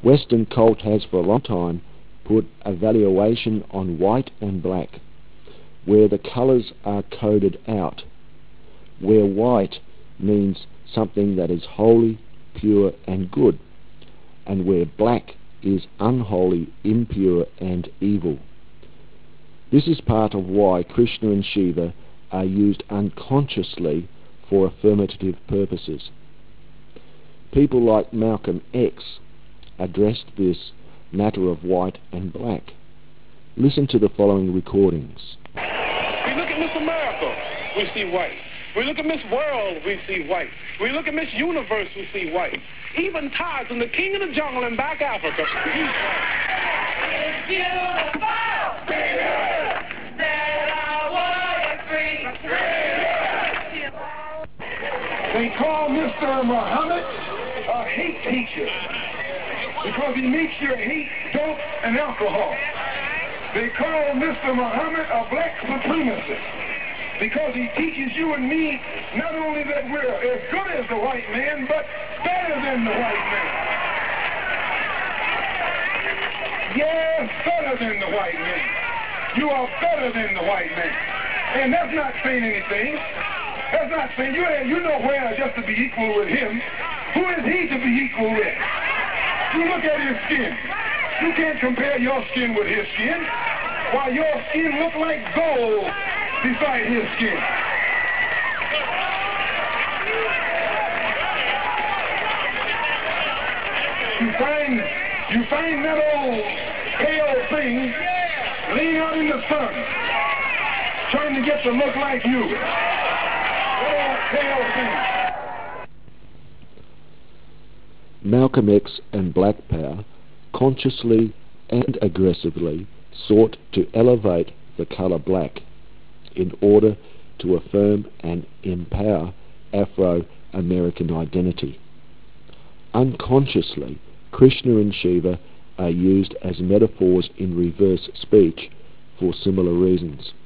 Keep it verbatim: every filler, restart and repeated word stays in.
Western cult has for a long time put a valuation on white and black, where the colours are coded out, where white means something that is holy, pure and good, and where black is unholy, impure and evil. This is part of why Krishna and Shiva are used unconsciously for affirmative purposes. People like Malcolm X addressed this matter of white and black. Listen to the following recordings. We look at Miss America, we see white. We look at Miss World, we see white. We look at Miss Universe, we see white. Even Tarzan, the king of the jungle in back Africa, he's white. It's beautiful, that our warrior free. They call Mister Muhammad a hate teacher because he makes you hate dope and alcohol. They call Mister Muhammad a black supremacist because he teaches you and me not only that we're as good as the white man, but better than the white man. Yes, better than the white man. You are better than the white man. And that's not saying anything. That's not saying you, you know where just to be equal with him. Who is he to be equal with? You look at his skin. You can't compare your skin with his skin. Why, your skin look like gold beside his skin. You find, you find that old pale thing laying out in the sun, trying to get to look like you. That old pale thing. Malcolm X and Black Power consciously and aggressively sought to elevate the colour black in order to affirm and empower Afro-American identity. Unconsciously, Krishna and Shiva are used as metaphors in reverse speech for similar reasons.